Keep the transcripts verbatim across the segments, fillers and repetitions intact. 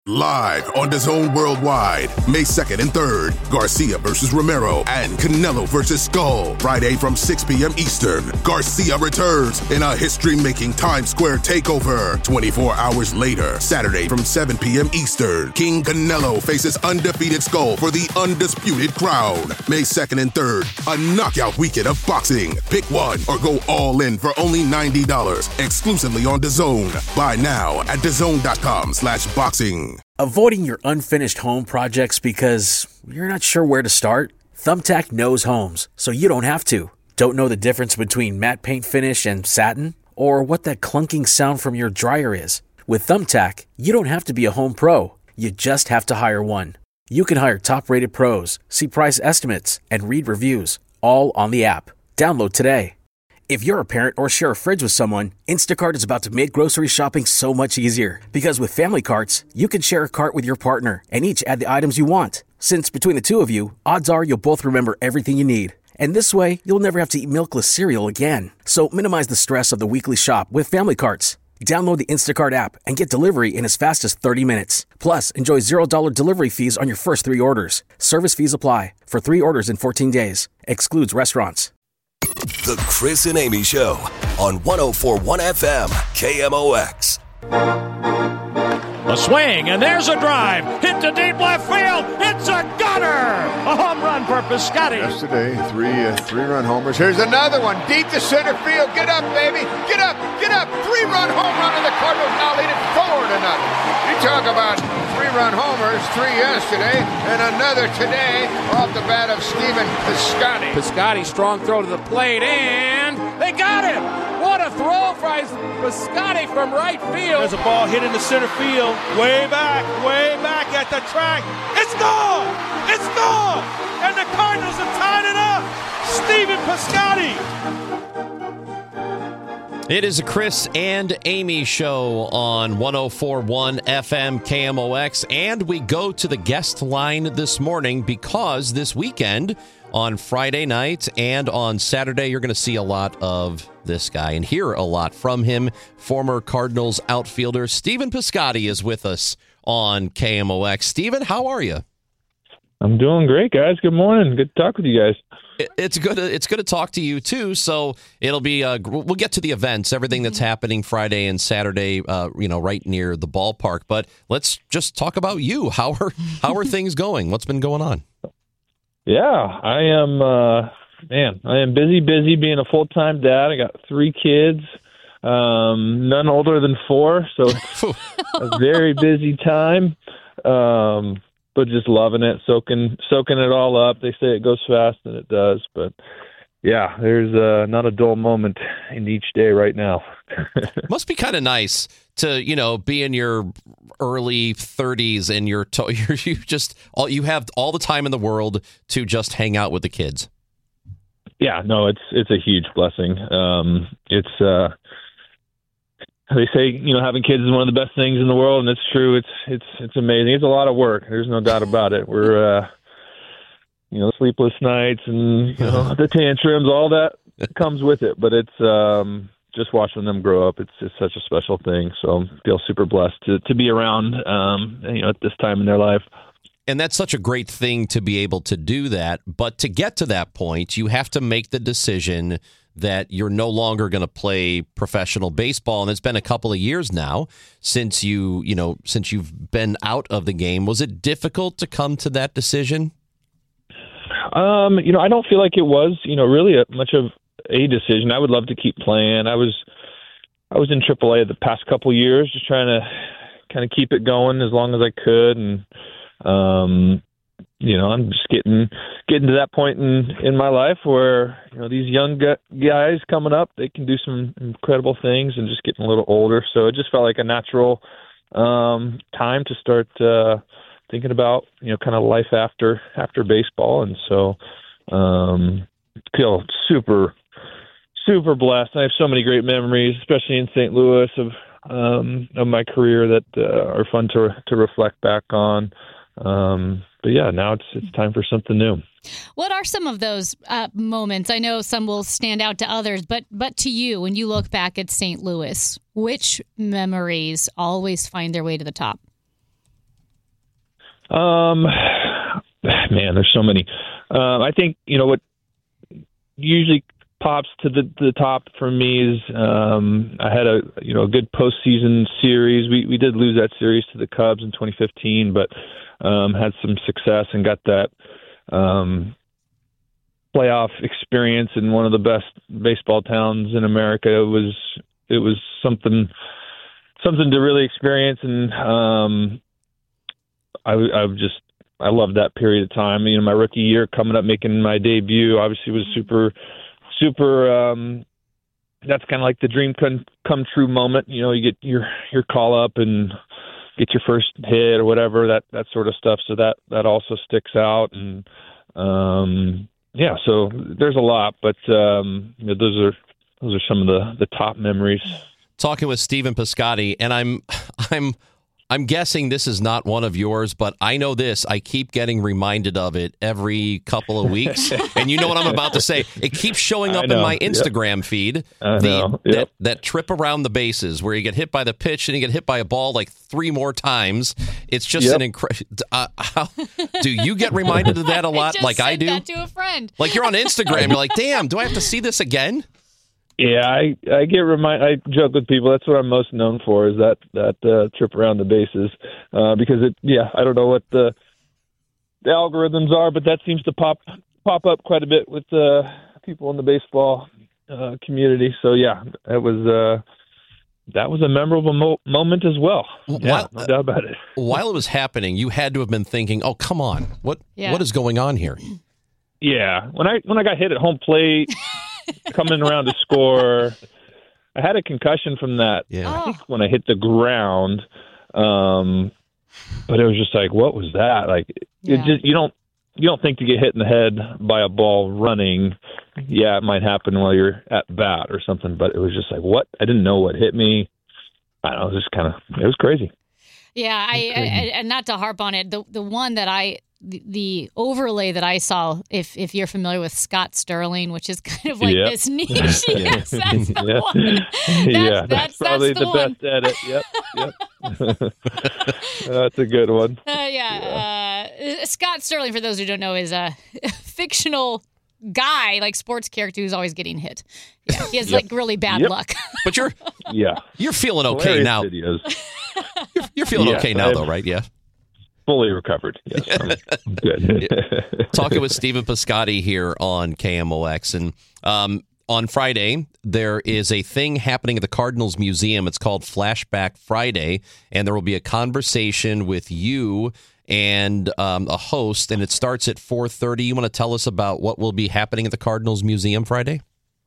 Live on DAZN Worldwide, May second and third, Garcia versus Romero and Canelo versus Skull. Friday from six p.m. Eastern, Garcia returns in a history-making Times Square takeover. twenty-four hours later, Saturday from seven p.m. Eastern, King Canelo faces undefeated Skull for the undisputed crown. May second and third, a knockout weekend of boxing. Pick one or go all in for only ninety dollars, exclusively on DAZN. Buy now at DAZN.com slash boxing. Avoiding your unfinished home projects because you're not sure where to start? Thumbtack knows homes, so you don't have to. Don't know the difference between matte paint finish and satin? Or what that clunking sound from your dryer is? With Thumbtack, you don't have to be a home pro. You just have to hire one. You can hire top-rated pros, see price estimates, and read reviews, all on the app. Download today. If you're a parent or share a fridge with someone, Instacart is about to make grocery shopping so much easier. Because with family carts, you can share a cart with your partner and each add the items you want. Since between the two of you, odds are you'll both remember everything you need. And this way, you'll never have to eat milkless cereal again. So minimize the stress of the weekly shop with family carts. Download the Instacart app and get delivery in as fast as thirty minutes. Plus, enjoy zero dollars delivery fees on your first three orders. Service fees apply for three orders in fourteen days. Excludes restaurants. The Chris and Amy Show on one oh four point one F M K M O X. A swing, and there's a drive. Hit to deep left field. It's a gunner. A home run for Piscotty. Yesterday, three uh, three-run homers. Here's another one. Deep to center field. Get up, baby. Get up. Get up. Three-run home run, and the Cardinals now lead it four to nothing. You talk about three-run homers. Three yesterday, and another today off the bat of Stephen Piscotty. Piscotty, strong throw to the plate, and they got him. What a throw by Piscotty from right field. There's a ball hit into center field. Way back, way back at the track. It's gone! It's gone! And the Cardinals have tied it up! Stephen Piscotty! It is a Chris and Amy show on one oh four point one F M K M O X. And we go to the guest line this morning because this weekend, on Friday night and on Saturday, you're going to see a lot of this guy and hear a lot from him. Former Cardinals outfielder Stephen Piscotty is with us on K M O X. Stephen, how are you? I'm doing great, guys. Good morning. Good to talk with you guys. It's good. To, it's good to talk to you too. So it'll be. Uh, we'll get to the events, everything that's happening Friday and Saturday. Uh, you know, right near the ballpark. But let's just talk about you. How are how are things going? What's been going on? Yeah, I am. Uh, man, I am busy, busy being a full time dad. I got three kids, um, none older than four, so it's a very busy time. Um, but just loving it, soaking soaking it all up. They say it goes fast, and it does. But yeah, there's uh, not a dull moment in each day right now. Must be kind of nice to, you know, be in your early thirties and you're, to, you're you just all you have all the time in the world to just hang out with the kids. Yeah, no, it's it's a huge blessing. Um, it's uh, they say, you know, having kids is one of the best things in the world, and it's true. It's it's it's amazing. It's a lot of work. There's no doubt about it. We're uh, you know, sleepless nights and you know the tantrums, all that comes with it. But it's um, just watching them grow up. It's just such a special thing. So I feel super blessed to to be around, um, you know, at this time in their life. And that's such a great thing to be able to do that. But to get to that point, you have to make the decision that you're no longer going to play professional baseball. And it's been a couple of years now since you, you know, since you've been out of the game. Was it difficult to come to that decision? Um, you know, I don't feel like it was, you know, really a, much of a decision. I would love to keep playing. I was, I was in triple A the past couple of years, just trying to kind of keep it going as long as I could. And, um, you know, I'm just getting getting to that point in, in my life where, you know, these young guys coming up, they can do some incredible things and just getting a little older. So it just felt like a natural um, time to start uh, thinking about, you know, kind of life after after baseball. And so um, feel super, super blessed. I have so many great memories, especially in Saint Louis, of um, of my career that uh, are fun to to reflect back on. Um, but yeah, now it's it's time for something new. What are some of those uh, moments? I know some will stand out to others, but but to you, when you look back at Saint Louis, which memories always find their way to the top? Um, man, there's so many. Um, I think, you know, what usually pops to the, to the top for me is um, I had a, you know, a good postseason series. We we did lose that series to the Cubs in twenty fifteen, but um, had some success and got that um, playoff experience in one of the best baseball towns in America. It was it was something something to really experience, and um, I I just I loved that period of time. You know, my rookie year coming up, making my debut, obviously was super super. Um, that's kind of like the dream come come true moment. You know, you get your your call up and get your first hit or whatever, that that sort of stuff. So that that also sticks out, and um, yeah. So there's a lot, but um, you know, those are those are some of the, the top memories. Talking with Stephen Piscotty, and I'm I'm I'm guessing this is not one of yours, but I know this. I keep getting reminded of it every couple of weeks. And you know what I'm about to say. It keeps showing up in my Instagram yep. feed. I the, know. Yep. that, that trip around the bases where you get hit by the pitch and you get hit by a ball like three more times. It's just yep. an incredible... Uh, how, do you get reminded of that a lot I like I do? That to a friend. Like you're on Instagram. You're like, damn, do I have to see this again? Yeah, I, I get remind. I joke with people. That's what I'm most known for is that that uh, trip around the bases uh, because it. Yeah, I don't know what the the algorithms are, but that seems to pop pop up quite a bit with uh, people in the baseball uh, community. So yeah, that was uh, that was a memorable mo- moment as well. Yeah, while, no doubt about it. While it was happening, you had to have been thinking, "Oh, come on, what yeah. what is going on here?" Yeah, when I when I got hit at home plate. Coming around to score, I had a concussion from that. Yeah. I think when I hit the ground, um, but it was just like, what was that? Like, yeah. it just you don't you don't think to get hit in the head by a ball running. Yeah, it might happen while you're at bat or something, but it was just like, what? I didn't know what hit me. I don't know. It was just kind of it was crazy. Yeah, I, I and not to harp on it, the the one that I. The, the overlay that I saw, if if you're familiar with Scott Sterling, which is kind of like yep. this niche, yes, that's the yeah. one. That's, yeah, that's, that's probably that's the, the one. best edit. Yep, yep. That's a good one. Uh, yeah, yeah. Uh, Scott Sterling, for those who don't know, is a fictional guy, like sports character who's always getting hit. Yeah, he has yep. like really bad yep. luck. But you're yeah, you're feeling okay Hilarious now. You're, you're feeling yes, okay now, I'm, though, right? Yeah. Fully recovered. Yes, I'm good. Talking with Stephen Piscotty here on K M O X. And um, on Friday, there is a thing happening at the Cardinals Museum. It's called Flashback Friday. And there will be a conversation with you and um, a host. And it starts at four thirty. You want to tell us about what will be happening at the Cardinals Museum Friday?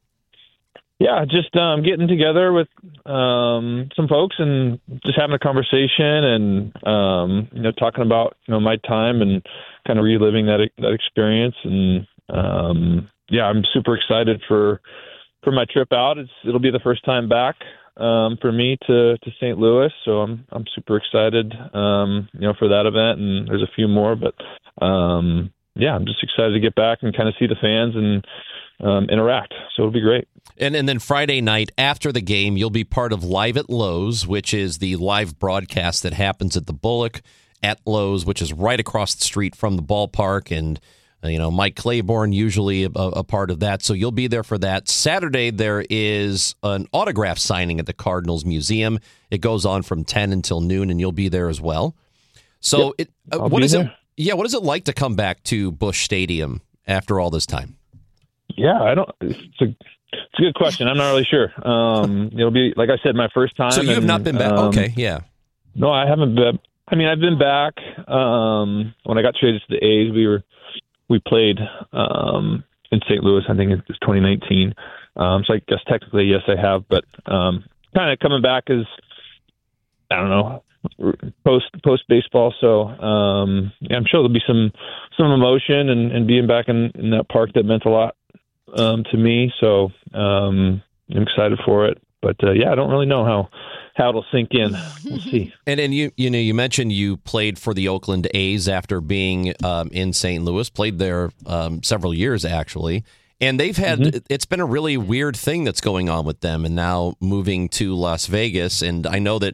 Yeah, just um, getting together with um, some folks and just having a conversation and um, you know talking about you know my time and kind of reliving that that experience. And um, yeah, I'm super excited for for my trip out. It's it'll be the first time back um, for me to, to Saint Louis, so I'm I'm super excited um, you know for that event. And there's a few more, but um, yeah, I'm just excited to get back and kind of see the fans and um, interact. So it'll be great. And and then Friday night after the game, you'll be part of Live at Lowe's, which is the live broadcast that happens at the Bullock at Lowe's, which is right across the street from the ballpark. And, uh, you know, Mike Claiborne usually a, a part of that. So you'll be there for that. Saturday, there is an autograph signing at the Cardinals Museum. It goes on from ten until noon, and you'll be there as well. So yep, it uh, what is there. it? Yeah, what is it like to come back to Busch Stadium after all this time? Yeah, I don't. It's a It's a good question. I'm not really sure. Um, it'll be, like I said, my first time. So you have and, not been back? Um, okay, yeah. No, I haven't been. I mean, I've been back. Um, when I got traded to the A's, we were we played um, in Saint Louis. I think it was twenty nineteen. Um, so I guess technically, yes, I have. But um, kind of coming back is, I don't know, post post baseball. So um, yeah, I'm sure there'll be some some emotion and, and being back in, in that park that meant a lot. Um, to me, so um, I'm excited for it. But uh, yeah, I don't really know how how it'll sink in. We'll see. And and you you know you mentioned you played for the Oakland A's after being um, in Saint Louis. Played there um, several years actually, and they've had mm-hmm. it's been a really weird thing that's going on with them. And now moving to Las Vegas, and I know that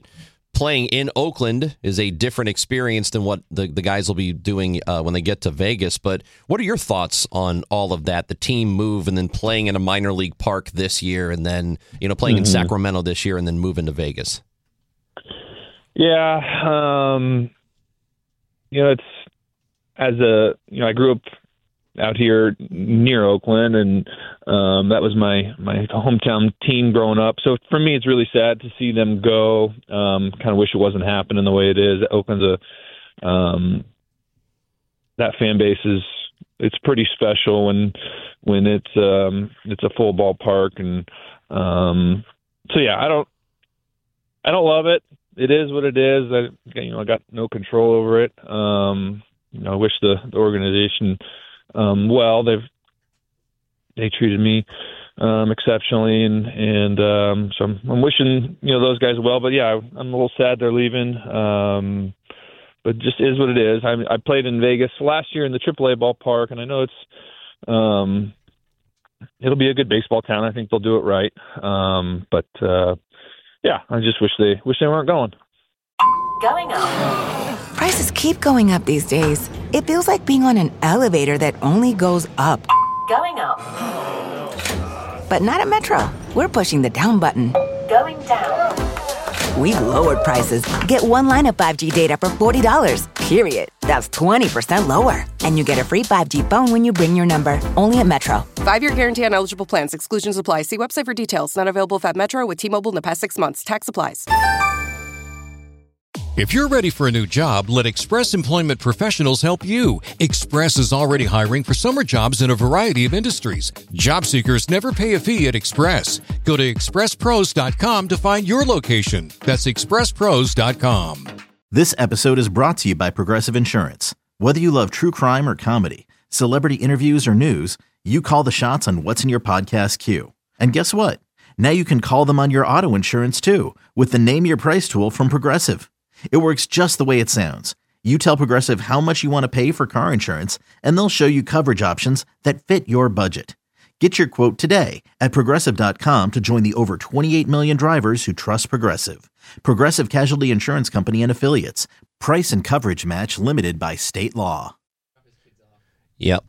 playing in Oakland is a different experience than what the, the guys will be doing uh, when they get to Vegas. But what are your thoughts on all of that, the team move and then playing in a minor league park this year and then, you know, playing mm-hmm. in Sacramento this year and then moving to Vegas? Yeah. Um, you know, it's as a, you know, I grew up out here near Oakland, and um, that was my, my hometown team growing up. So for me, it's really sad to see them go. Um, kind of wish it wasn't happening the way it is. Oakland's a, um, that fan base is, it's pretty special when, when it's, um, it's a full ballpark. And um, so, yeah, I don't, I don't love it. It is what it is. I, you know, I got no control over it. Um, you know, I wish the, the organization, Um, well, they've they treated me um, exceptionally, and and um, so I'm, I'm wishing you know those guys well. But yeah, I'm a little sad they're leaving. Um, but it just is what it is. I, I played in Vegas last year in the triple A ballpark, and I know it's um, it'll be a good baseball town. I think they'll do it right. Um, but uh, yeah, I just wish they wish they weren't going. Going up. Prices keep going up these days. It feels like being on an elevator that only goes up. Going up. But not at Metro. We're pushing the down button. Going down. We've lowered prices. Get one line of five G data for forty dollars, period. That's twenty percent lower. And you get a free five G phone when you bring your number. Only at Metro. Five-year guarantee on eligible plans. Exclusions apply. See website for details. Not available if at Metro with T-Mobile in the past six months. Tax applies. If you're ready for a new job, let Express Employment Professionals help you. Express is already hiring for summer jobs in a variety of industries. Job seekers never pay a fee at Express. Go to express pros dot com to find your location. That's express pros dot com. This episode is brought to you by Progressive Insurance. Whether you love true crime or comedy, celebrity interviews or news, you call the shots on what's in your podcast queue. And guess what? Now you can call them on your auto insurance too with the Name Your Price tool from Progressive. It works just the way it sounds. You tell Progressive how much you want to pay for car insurance, and they'll show you coverage options that fit your budget. Get your quote today at progressive dot com to join the over twenty-eight million drivers who trust Progressive. Progressive Casualty Insurance Company and Affiliates. Price and coverage match limited by state law. Yep.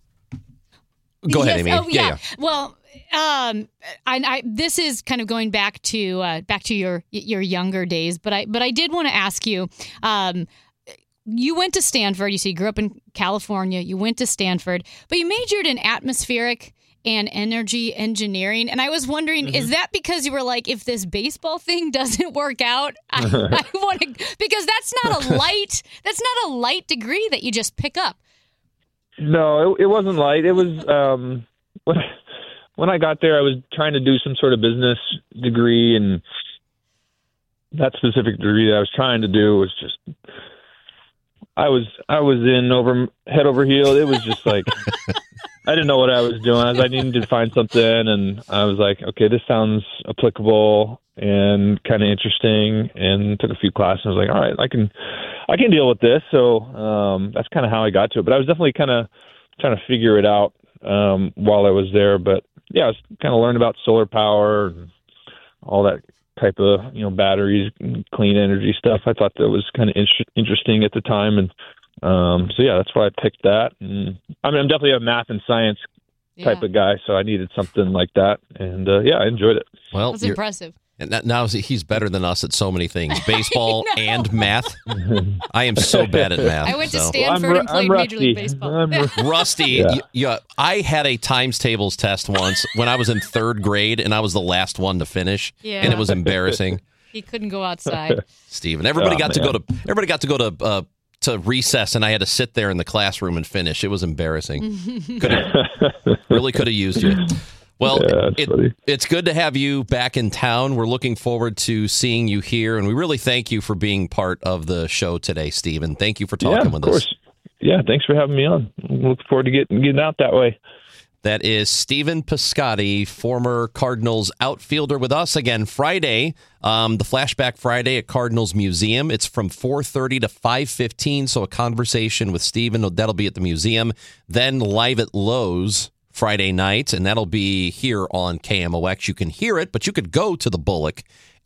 Go yes, ahead, Amy. Oh, yeah. yeah, yeah. Well, um, I, I this is kind of going back to uh, back to your your younger days, but I but I did want to ask you. Um, you went to Stanford. You see, you grew up in California. You went to Stanford, but you majored in atmospheric and energy engineering. And I was wondering, mm-hmm. is that because you were like, if this baseball thing doesn't work out, I, I want to, because that's not a light. That's not a light degree that you just pick up. No, it, it wasn't light. It was um, when when I got there, I was trying to do some sort of business degree, and that specific degree that I was trying to do was just I was I was in over head over heels. It was just like I didn't know what I was doing. I, was, I needed to find something, and I was like, okay, this sounds applicable and kind of interesting. And took a few classes. And I was like, all right, I can I can deal with this. So um, that's kind of how I got to it. But I was definitely kind of trying to figure it out um, while I was there. But yeah, I was kind of learning about solar power and all that type of, you know, batteries, clean energy stuff. I thought that was kind of in- interesting at the time. And um, so, yeah, that's why I picked that. And I mean, I'm definitely a math and science type yeah. of guy, so I needed something like that. And uh, yeah, I enjoyed it. Well, that's impressive. And now he's better than us at so many things, baseball and math. I am so bad at math. I went to so. Stanford well, and played Major League Baseball. I'm r- rusty. Yeah. You, you, I had a times tables test once when I was in third grade, and I was the last one to finish, yeah. and it was embarrassing. He couldn't go outside. Steven, everybody oh, got man. to go to everybody got to go to uh, to recess, and I had to sit there in the classroom and finish. It was embarrassing. Could've, really could have used you. Well, yeah, it, it's good to have you back in town. We're looking forward to seeing you here, and we really thank you for being part of the show today, Steven. Thank you for talking yeah, with of course. us. Yeah, thanks for having me on. Look forward to getting getting out that way. That is Steven Piscotty, former Cardinals outfielder, with us again Friday, um, the Flashback Friday at Cardinals Museum. It's from four thirty to five fifteen, so a conversation with Steven. That'll be at the museum. Then live at Lowe's Friday night, and that'll be here on K M O X. You can hear it, but you could go to the Bullock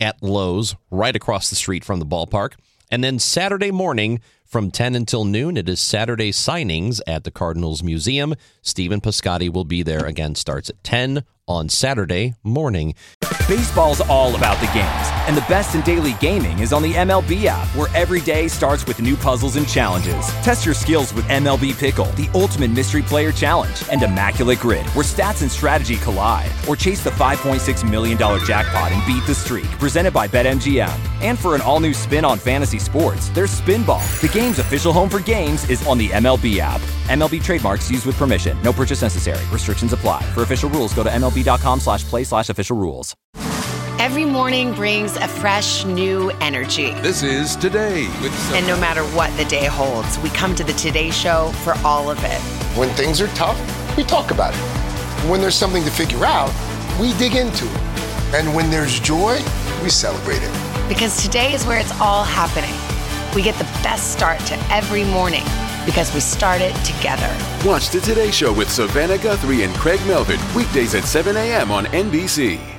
at Lowe's, right across the street from the ballpark. And then Saturday morning from ten until noon, it is Saturday signings at the Cardinals Museum. Stephen Piscotty will be there again, starts at ten on Saturday morning. Baseball's all about the games, and the best in daily gaming is on the M L B app, where every day starts with new puzzles and challenges. Test your skills with M L B Pickle, the ultimate mystery player challenge, and Immaculate Grid, where stats and strategy collide. Or chase the five point six million dollars jackpot and beat the streak, presented by BetMGM. And for an all-new spin on fantasy sports, there's Spinball. The game's official home for games is on the M L B app. M L B trademarks used with permission. No purchase necessary. Restrictions apply. For official rules, go to MLB.com slash play slash official rules. Every morning brings a fresh, new energy. This is Today with Sophie. And no matter what the day holds, we come to the Today Show for all of it. When things are tough, we talk about it. When there's something to figure out, we dig into it. And when there's joy, we celebrate it. Because today is where it's all happening. We get the best start to every morning because we start it together. Watch the Today Show with Savannah Guthrie and Craig Melvin, weekdays at seven a.m. on N B C.